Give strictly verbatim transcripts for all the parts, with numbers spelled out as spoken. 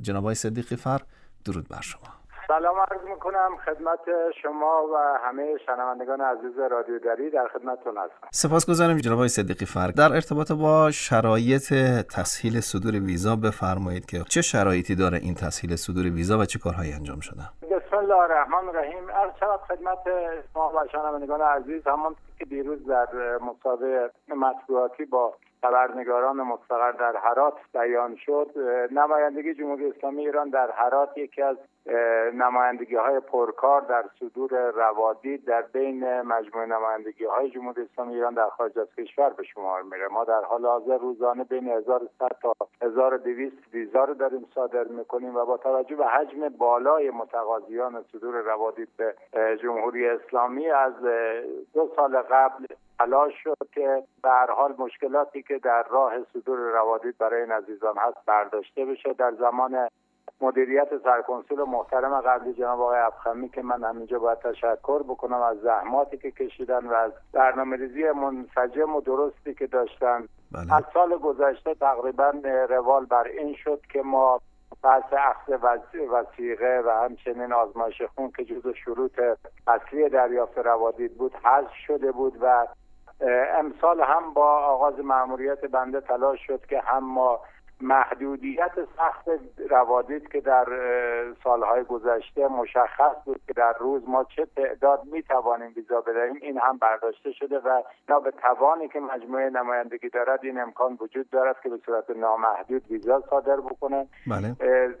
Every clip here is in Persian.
جناب آقای صدیقی فر، درود بر شما. سلام عرض میکنم خدمت شما و همه شنوندگان عزیز رادیو دری، در خدمتتون هستم. سپاسگزارم جناب آقای صدیقی فر. در ارتباط با شرایط تسهیل صدور ویزا بفرمایید که چه شرایطی داره این تسهیل صدور ویزا و چه کارهایی انجام شده؟ بسم الله الرحمن الرحیم. عرض شود خدمت شما و شنوندگان عزیز، همون که دیروز در مصاحبه مطبوعاتی با خبرنگاران مستقر در هرات بیان شد، نمایندگی جمهوری اسلامی ایران در هرات یکی از نمایندگی های پرکار در صدور روادید در بین مجموعه نمایندگی های جمهوری اسلامی ایران در خارج از کشور به شمار میره. ما در حال حاضر روزانه بین هزار و صد تا هزار و دویست ویزا رو داریم صادر میکنیم و با توجه به حجم بالای متقاضیان صدور روادید به جمهوری اسلامی، از دو سال قبل تلاش شد که به هر حال مشکلاتی که در راه صدور روادید برای این عزیزان هست برداشته بشه. در زمان مدیریت سرکنسول محترم قبلی جناب آقای افخمی که من همینجا باید تشکر بکنم از زحماتی که کشیدن و از برنامه‌ریزی منسجم و درستی که داشتن. بله. از سال گذشته تقریبا روال بر این شد که ما بحث اخذ وثیقه و همچنین آزمایش خون که جزو شروط اصلی دریافت روادید بود حذف شده بود و امسال هم با آغاز مأموریت بنده تلاش شد که هم ما محدودیت سخت روادید که در سالهای گذشته مشخص بود که در روز ما چه تعداد میتوانیم ویزا بدهیم، این هم برداشته شده و نه به توانی که مجموعه نمایندگی دارد این امکان وجود دارد که به صورت نامحدود ویزا صادر بکنه. بله.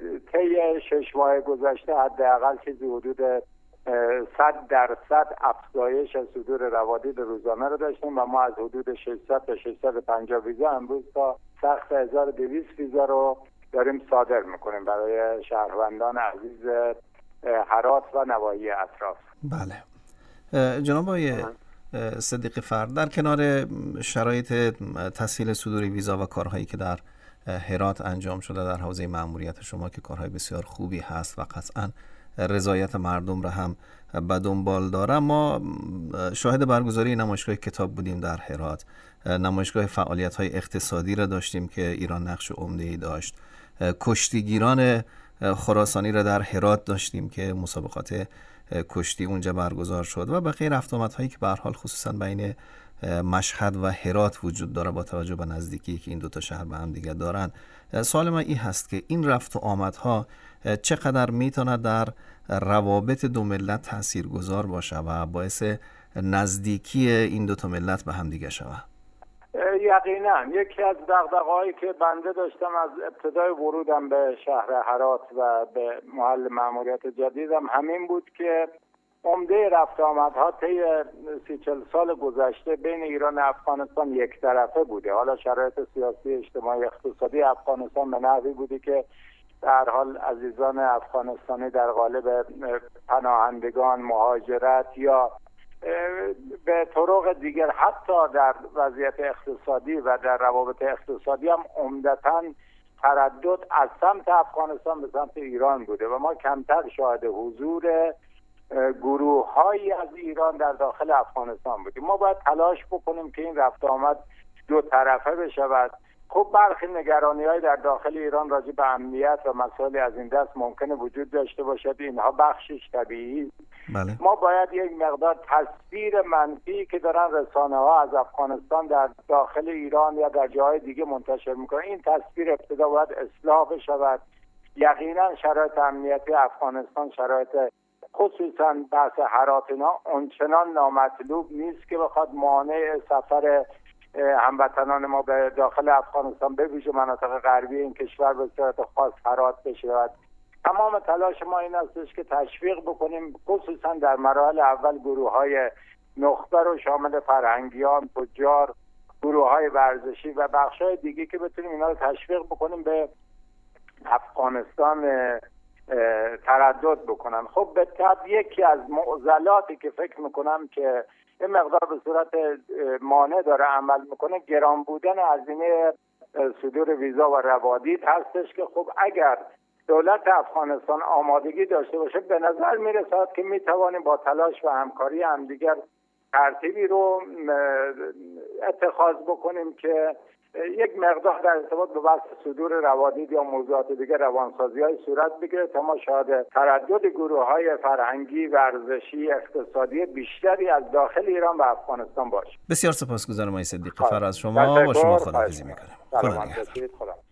طی شش ماه گذشته حداقل چیزی حدود صد درصد افزایش صدور روادید روزانه رو داشتیم و ما از حدود ششصد تا ششصد و پنجاه ویزا امروز تا سقف هزار و دویست ویزا رو داریم صادر میکنیم برای شهروندان عزیز هرات و نواحی اطراف. بله. جناب آقای صدیقی فر، در کنار شرایط تسهیل صدور ویزا و کارهایی که در هرات انجام شده در حوزه مأموریت شما که کارهای بسیار خوبی هست و قطعاً رضایت مردم را هم به دنبال داره، ما شاهد برگزاری نمایشگاه کتاب بودیم در هرات. نمایشگاه فعالیت‌های اقتصادی را داشتیم که ایران نقش عمده‌ای داشت. کشتیگیران خراسانی را در هرات داشتیم که مسابقات کشتی اونجا برگزار شد و بقیه رفت آمدهایی که به هر حال خصوصا بین مشهد و هرات وجود داره با توجه به نزدیکی که این دو تا شهر به هم دیگه دارن. سوال من این هست که این رفت و آمدها چقدر میتونه در روابط دو ملت تاثیرگذار باشه و باعث نزدیکی این دو تا ملت به هم دیگه شود؟ یقینا یکی از دغدغه‌هایی که بنده داشتم از ابتدای ورودم به شهر هرات و به محل مأموریت جدیدم همین بود که عمده رفت آمدها طی سی چل سال گذشته بین ایران و افغانستان یک طرفه بوده. حالا شرایط سیاسی، اجتماعی، اقتصادی افغانستان به نحوی بوده که در حال عزیزان افغانستانی در قالب پناهندگان، مهاجرت یا به طرق دیگر حتی در وضعیت اقتصادی و در روابط اقتصادی هم عمدتاً تردد از سمت افغانستان به سمت ایران بوده و ما کمتر شاهد حضور گروه‌هایی از ایران در داخل افغانستان بودیم. ما باید تلاش بکنیم که این رفت آمد دو طرفه بشود. خب برخی نگرانی‌های در داخل ایران راجع به امنیت و مسائلی از این دست ممکنه وجود داشته باشد، اینها بخشش طبیعی. بله. ما باید یک مقدار تصویر منفی که دارن رسانه‌ها از افغانستان در داخل ایران یا در جاهای دیگه منتشر میکنن، این تصویر ابتدا باید اصلاح بشود. یقینا شرایط امنیتی افغانستان، شرایط خصوصا بحث هرات اینا اونچنان نامطلوب نیست که بخواد مانع سفر هموطنان ما به داخل افغانستان به ویژه مناطق غربی این کشور به صورت خاص هرات بشود. تمام تلاش ما این استش که تشویق بکنیم خصوصا در مراحل اول گروه‌های نخبه رو شامل فرهنگیان، تجار، گروه‌های ورزشی و بخش‌های دیگه که بتونیم اینا رو تشویق بکنیم به افغانستان تردد بکنن. خب به طبع یکی از معضلاتی که فکر میکنم که این مقدار به صورت مانع داره عمل میکنه گران بودن هزینه صدور ویزا و روادید هستش که خب اگر دولت افغانستان آمادگی داشته باشه به نظر میرسد که میتوانیم با تلاش و همکاری همدیگر ترتیبی رو اتخاذ بکنیم که یک مقدار در ارتباط به بحث صدور روادید یا موضوعات دیگه روانسازی های صورت بگیره تا ما شاهد تردد گروه های فرهنگی، ورزشی، اقتصادی بیشتری از داخل ایران به افغانستان باشه. بسیار سپاسگزارم آقای صدیقی فر از شما. با شما خداحافظی میکنم. خدا نگهدار.